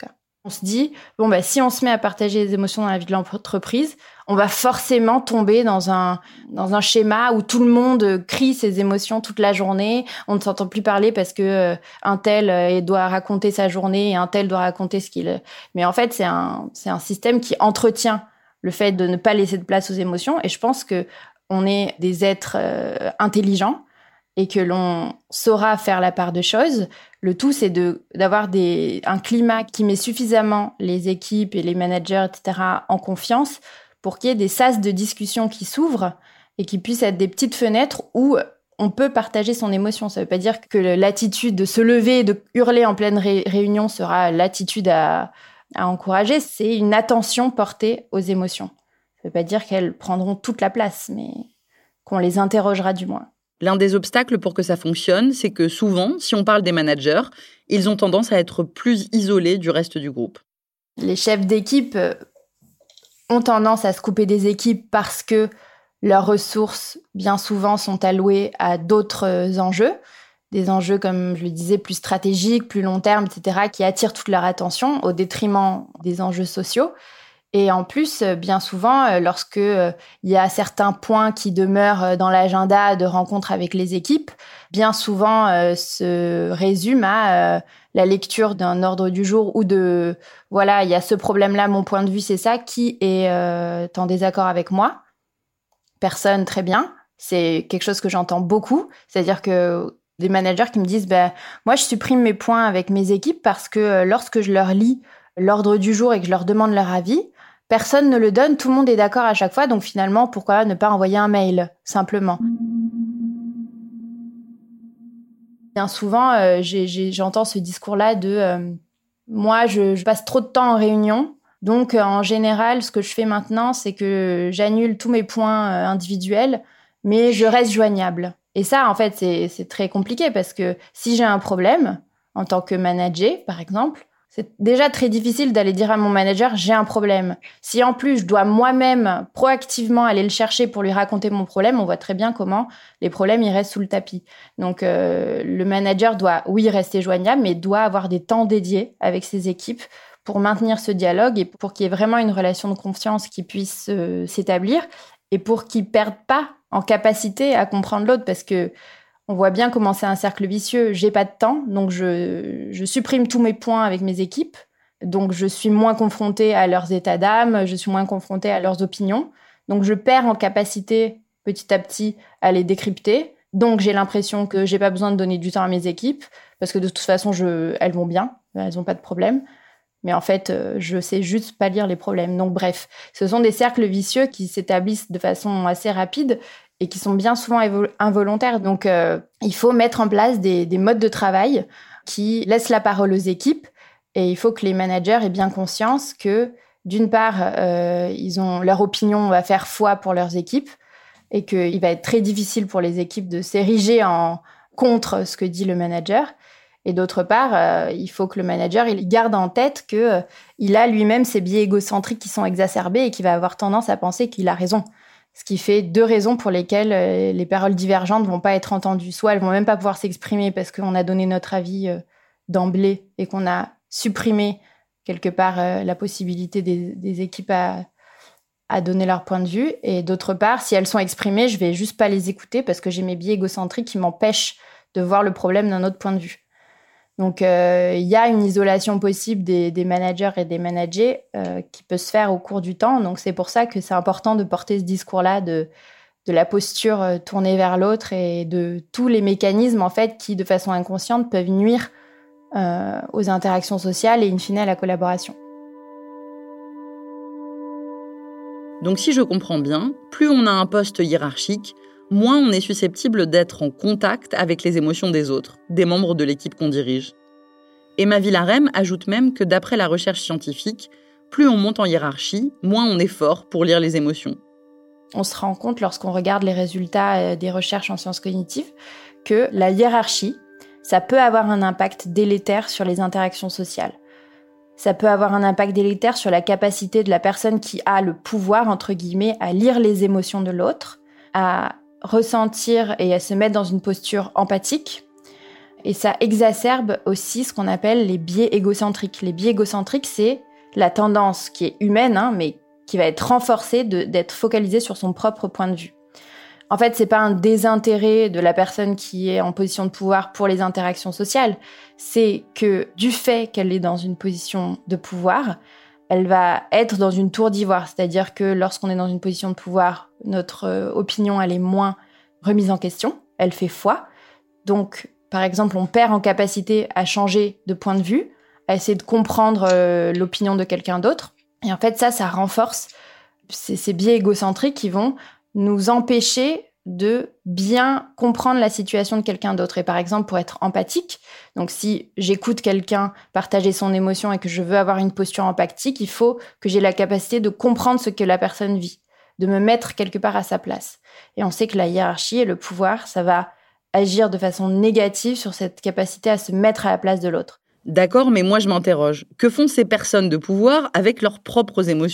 On se dit, si on se met à partager les émotions dans la vie de l'entreprise, on va forcément tomber dans un schéma où tout le monde crie ses émotions toute la journée. On ne s'entend plus parler parce que un tel doit raconter sa journée et un tel doit raconter ce qu'il... Mais en fait, c'est un système qui entretient le fait de ne pas laisser de place aux émotions. Et je pense que on est des êtres intelligents et que l'on saura faire la part de choses. Le tout, c'est d'avoir un climat qui met suffisamment les équipes et les managers, etc., en confiance pour qu'il y ait des sas de discussion qui s'ouvrent et qui puissent être des petites fenêtres où on peut partager son émotion. Ça ne veut pas dire que l'attitude de se lever et de hurler en pleine réunion sera l'attitude à encourager. C'est une attention portée aux émotions. Ça ne veut pas dire qu'elles prendront toute la place, mais qu'on les interrogera du moins. L'un des obstacles pour que ça fonctionne, c'est que souvent, si on parle des managers, ils ont tendance à être plus isolés du reste du groupe. Les chefs d'équipe ont tendance à se couper des équipes parce que leurs ressources, bien souvent, sont allouées à d'autres enjeux. Des enjeux, comme je le disais, plus stratégiques, plus long terme, etc., qui attirent toute leur attention au détriment des enjeux sociaux. Et en plus, bien souvent, lorsque il y a certains points qui demeurent dans l'agenda de rencontre avec les équipes, bien souvent se résume à la lecture d'un ordre du jour ou de « voilà, il y a ce problème-là, mon point de vue, c'est ça, qui est en désaccord avec moi ?» Personne, très bien. C'est quelque chose que j'entends beaucoup. C'est-à-dire que des managers qui me disent moi, je supprime mes points avec mes équipes parce que lorsque je leur lis l'ordre du jour et que je leur demande leur avis, personne ne le donne, tout le monde est d'accord à chaque fois, donc finalement, pourquoi ne pas envoyer un mail, simplement ? Bien souvent, j'entends ce discours-là de moi, je passe trop de temps en réunion, donc en général, ce que je fais maintenant, c'est que j'annule tous mes points individuels, mais je reste joignable. Et ça, en fait, c'est très compliqué parce que si j'ai un problème, en tant que manager, par exemple, c'est déjà très difficile d'aller dire à mon manager « j'ai un problème ». Si en plus, je dois moi-même proactivement aller le chercher pour lui raconter mon problème, on voit très bien comment les problèmes ils restent sous le tapis. Donc, le manager doit, oui, rester joignable, mais doit avoir des temps dédiés avec ses équipes pour maintenir ce dialogue et pour qu'il y ait vraiment une relation de confiance qui puisse s'établir et pour qu'ils ne perdent pas en capacité à comprendre l'autre parce que on voit bien comment c'est un cercle vicieux. J'ai pas de temps, donc je supprime tous mes points avec mes équipes. Donc, je suis moins confrontée à leurs états d'âme, je suis moins confrontée à leurs opinions. Donc, je perds en capacité, petit à petit, à les décrypter. Donc, j'ai l'impression que j'ai pas besoin de donner du temps à mes équipes parce que de toute façon, elles vont bien, elles ont pas de problème. Mais en fait, je sais juste pas lire les problèmes. Donc, bref, ce sont des cercles vicieux qui s'établissent de façon assez rapide et qui sont bien souvent involontaires. Donc, il faut mettre en place des modes de travail qui laissent la parole aux équipes et il faut que les managers aient bien conscience que, d'une part, leur opinion va faire foi pour leurs équipes et qu'il va être très difficile pour les équipes de s'ériger contre ce que dit le manager. Et d'autre part, il faut que le manager il garde en tête qu'il a lui-même ses biais égocentriques qui sont exacerbés et qu'il va avoir tendance à penser qu'il a raison. Ce qui fait 2 raisons pour lesquelles les paroles divergentes ne vont pas être entendues. Soit elles ne vont même pas pouvoir s'exprimer parce qu'on a donné notre avis d'emblée et qu'on a supprimé quelque part la possibilité des équipes à donner leur point de vue. Et d'autre part, si elles sont exprimées, je ne vais juste pas les écouter parce que j'ai mes biais égocentriques qui m'empêchent de voir le problème d'un autre point de vue. Donc, il y a une isolation possible des managers et des managers qui peut se faire au cours du temps. Donc, c'est pour ça que c'est important de porter ce discours-là de la posture tournée vers l'autre et de tous les mécanismes, en fait, qui, de façon inconsciente, peuvent nuire aux interactions sociales et, in fine, à la collaboration. Donc, si je comprends bien, plus on a un poste hiérarchique, moins on est susceptible d'être en contact avec les émotions des autres, des membres de l'équipe qu'on dirige. Emma Villarem ajoute même que d'après la recherche scientifique, plus on monte en hiérarchie, moins on est fort pour lire les émotions. On se rend compte lorsqu'on regarde les résultats des recherches en sciences cognitives que la hiérarchie, ça peut avoir un impact délétère sur les interactions sociales. Ça peut avoir un impact délétère sur la capacité de la personne qui a le pouvoir, entre guillemets, à lire les émotions de l'autre, à ressentir et à se mettre dans une posture empathique, Et ça exacerbe aussi ce qu'on appelle les biais égocentriques. Les biais égocentriques, c'est la tendance qui est humaine, mais qui va être renforcée d'être focalisée sur son propre point de vue. En fait, c'est pas un désintérêt de la personne qui est en position de pouvoir pour les interactions sociales. C'est que du fait qu'elle est dans une position de pouvoir, elle va être dans une tour d'ivoire. C'est-à-dire que lorsqu'on est dans une position de pouvoir, notre opinion, elle est moins remise en question. Elle fait foi. Donc, par exemple, on perd en capacité à changer de point de vue, à essayer de comprendre l'opinion de quelqu'un d'autre. Et en fait, ça renforce ces biais égocentriques qui vont nous empêcher de bien comprendre la situation de quelqu'un d'autre. Et par exemple, pour être empathique, donc si j'écoute quelqu'un partager son émotion et que je veux avoir une posture empathique, il faut que j'ai la capacité de comprendre ce que la personne vit, de me mettre quelque part à sa place. Et on sait que la hiérarchie et le pouvoir, ça va agir de façon négative sur cette capacité à se mettre à la place de l'autre. D'accord, mais moi je m'interroge. Que font ces personnes de pouvoir avec leurs propres émotions ?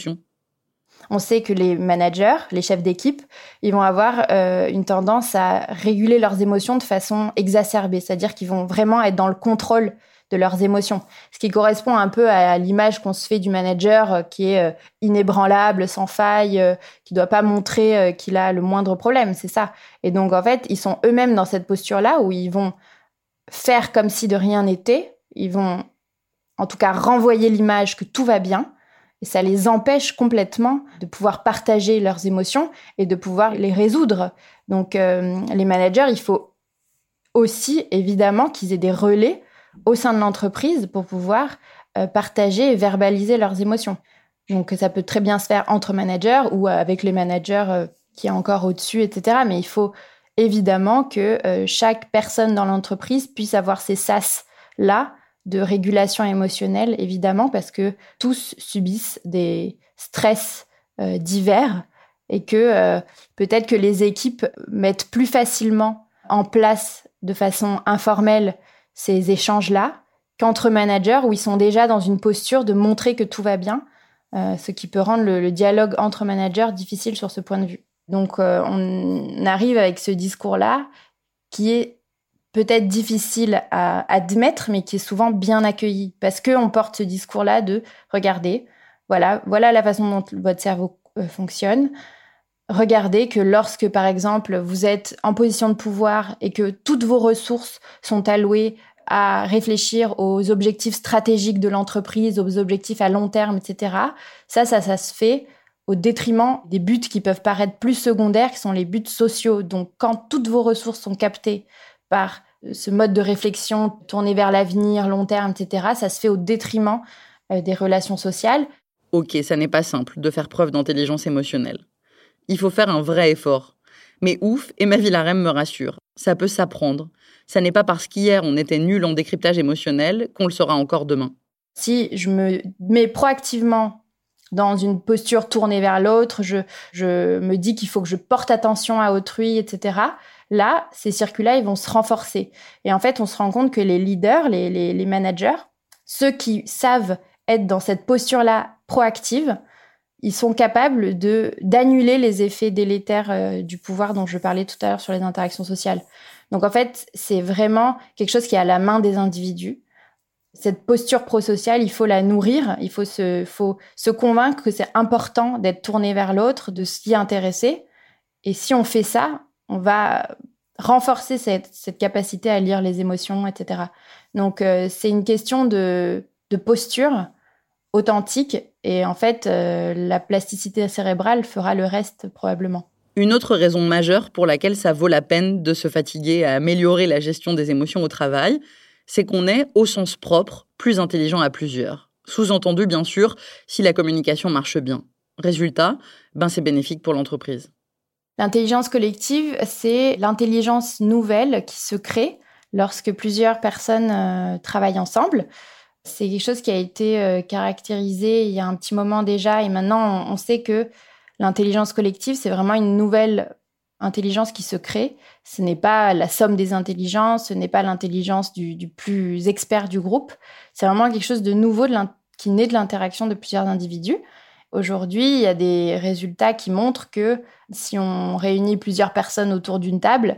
On sait que les managers, les chefs d'équipe, ils vont avoir une tendance à réguler leurs émotions de façon exacerbée. C'est-à-dire qu'ils vont vraiment être dans le contrôle de leurs émotions. Ce qui correspond un peu à l'image qu'on se fait du manager qui est inébranlable, sans faille, qui ne doit pas montrer qu'il a le moindre problème. C'est ça. Et donc, en fait, ils sont eux-mêmes dans cette posture-là où ils vont faire comme si de rien n'était. Ils vont, en tout cas, renvoyer l'image que tout va bien. Et ça les empêche complètement de pouvoir partager leurs émotions et de pouvoir les résoudre. Donc, les managers, il faut aussi, évidemment, qu'ils aient des relais au sein de l'entreprise pour pouvoir partager et verbaliser leurs émotions. Donc, ça peut très bien se faire entre managers ou avec les managers qui est encore au-dessus, etc. Mais il faut évidemment que chaque personne dans l'entreprise puisse avoir ces sas-là de régulation émotionnelle, évidemment, parce que tous subissent des stress divers et que peut-être que les équipes mettent plus facilement en place de façon informelle ces échanges-là qu'entre managers où ils sont déjà dans une posture de montrer que tout va bien, ce qui peut rendre le dialogue entre managers difficile sur ce point de vue. Donc, on arrive avec ce discours-là qui est peut-être difficile à admettre, mais qui est souvent bien accueilli. Parce qu'on porte ce discours-là de « Regardez, voilà la façon dont votre cerveau fonctionne. Regardez que lorsque, par exemple, vous êtes en position de pouvoir et que toutes vos ressources sont allouées à réfléchir aux objectifs stratégiques de l'entreprise, aux objectifs à long terme, etc., ça se fait au détriment des buts qui peuvent paraître plus secondaires, qui sont les buts sociaux. Donc, quand toutes vos ressources sont captées par ce mode de réflexion tourné vers l'avenir, long terme, etc., ça se fait au détriment des relations sociales. Ok, ça n'est pas simple de faire preuve d'intelligence émotionnelle. Il faut faire un vrai effort. Mais ouf, Emma Villarem me rassure. Ça peut s'apprendre. Ça n'est pas parce qu'hier on était nul en décryptage émotionnel qu'on le sera encore demain. Si je me mets proactivement dans une posture tournée vers l'autre, je me dis qu'il faut que je porte attention à autrui, etc., là, ces circuits-là, ils vont se renforcer. Et en fait, on se rend compte que les leaders, les managers, ceux qui savent être dans cette posture-là proactive, ils sont capables d'annuler les effets délétères du pouvoir dont je parlais tout à l'heure sur les interactions sociales. Donc en fait, c'est vraiment quelque chose qui est à la main des individus. Cette posture prosociale, il faut la nourrir, il faut se convaincre que c'est important d'être tourné vers l'autre, de s'y intéresser. Et si on fait ça, on va renforcer cette capacité à lire les émotions, etc. Donc, c'est une question de posture authentique. Et en fait, la plasticité cérébrale fera le reste, probablement. Une autre raison majeure pour laquelle ça vaut la peine de se fatiguer à améliorer la gestion des émotions au travail, c'est qu'on est, au sens propre, plus intelligent à plusieurs. Sous-entendu, bien sûr, si la communication marche bien. Résultat, c'est bénéfique pour l'entreprise. L'intelligence collective, c'est l'intelligence nouvelle qui se crée lorsque plusieurs personnes travaillent ensemble. C'est quelque chose qui a été caractérisé il y a un petit moment déjà, et maintenant on sait que l'intelligence collective, c'est vraiment une nouvelle intelligence qui se crée. Ce n'est pas la somme des intelligences, ce n'est pas l'intelligence du plus expert du groupe. C'est vraiment quelque chose de nouveau qui naît de l'interaction de plusieurs individus. Aujourd'hui, il y a des résultats qui montrent que si on réunit plusieurs personnes autour d'une table,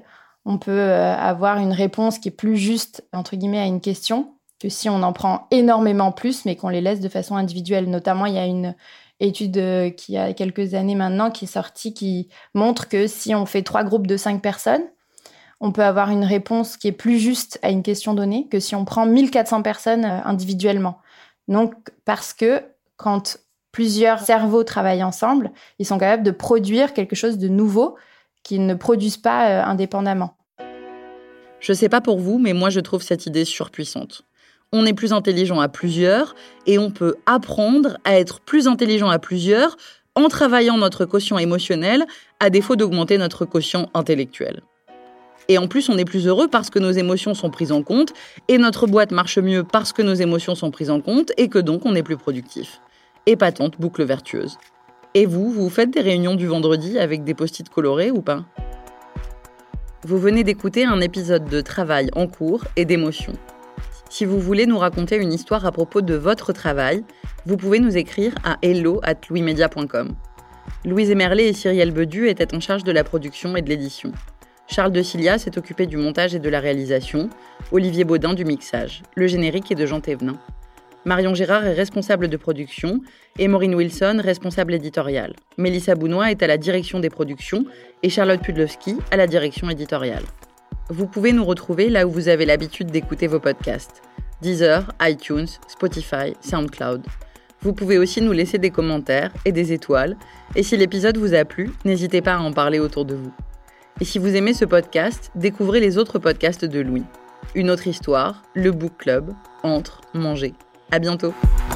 On peut avoir une réponse qui est plus juste, entre guillemets, à une question que si on en prend énormément plus, mais qu'on les laisse de façon individuelle. Notamment, il y a une étude qui a quelques années maintenant qui est sortie qui montre que si on fait 3 groupes de 5 personnes, on peut avoir une réponse qui est plus juste à une question donnée que si on prend 1400 personnes individuellement. Donc, parce que quand plusieurs cerveaux travaillent ensemble, ils sont capables de produire quelque chose de nouveau qu'ils ne produisent pas indépendamment. Je sais pas pour vous, mais moi je trouve cette idée surpuissante. On est plus intelligent à plusieurs et on peut apprendre à être plus intelligent à plusieurs en travaillant notre quotient émotionnel à défaut d'augmenter notre quotient intellectuel. Et en plus, on est plus heureux parce que nos émotions sont prises en compte et notre boîte marche mieux parce que nos émotions sont prises en compte et que donc on est plus productif. Épatante boucle vertueuse. Et vous faites des réunions du vendredi avec des post-it colorés ou pas ? Vous venez d'écouter un épisode de Travail en cours et d'émotion. Si vous voulez nous raconter une histoire à propos de votre travail, vous pouvez nous écrire à hello@louismedia.com. Louise Emerlet et Cyrielle Bedu étaient en charge de la production et de l'édition. Charles de Cilia s'est occupé du montage et de la réalisation, Olivier Baudin du mixage. Le générique est de Jean Thévenin. Marion Gérard est responsable de production et Maureen Wilson, responsable éditoriale. Mélissa Bounois est à la direction des productions et Charlotte Pudlowski à la direction éditoriale. Vous pouvez nous retrouver là où vous avez l'habitude d'écouter vos podcasts. Deezer, iTunes, Spotify, SoundCloud. Vous pouvez aussi nous laisser des commentaires et des étoiles. Et si l'épisode vous a plu, n'hésitez pas à en parler autour de vous. Et si vous aimez ce podcast, découvrez les autres podcasts de Louis. Une autre histoire, le Book Club, Entre, Manger. À bientôt.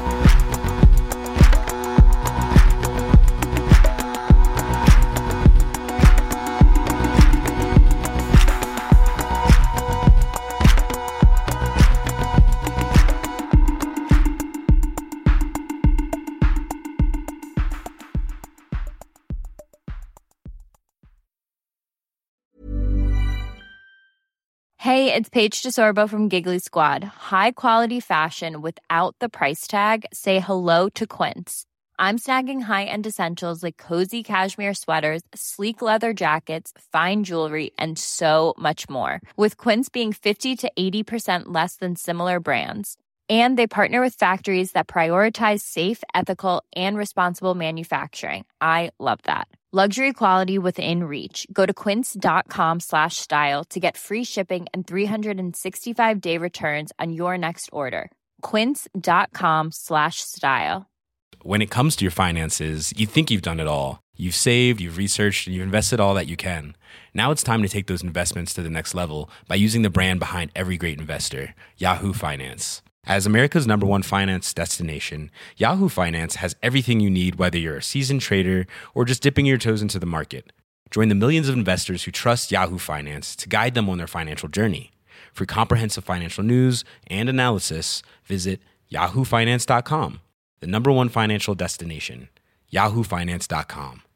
Hey, it's Paige DeSorbo from Giggly Squad. High quality fashion without the price tag. Say hello to Quince. I'm snagging high-end essentials like cozy cashmere sweaters, sleek leather jackets, fine jewelry, and so much more. With Quince being 50 to 80% less than similar brands. And they partner with factories that prioritize safe, ethical, and responsible manufacturing. I love that. Luxury quality within reach. Go to quince.com/style to get free shipping and 365-day returns on your next order. Quince.com/style. When it comes to your finances, you think you've done it all. You've saved, you've researched, and you've invested all that you can. Now it's time to take those investments to the next level by using the brand behind every great investor, Yahoo Finance. As America's #1 finance destination, Yahoo Finance has everything you need, whether you're a seasoned trader or just dipping your toes into the market. Join the millions of investors who trust Yahoo Finance to guide them on their financial journey. For comprehensive financial news and analysis, visit yahoofinance.com, the #1 financial destination, yahoofinance.com.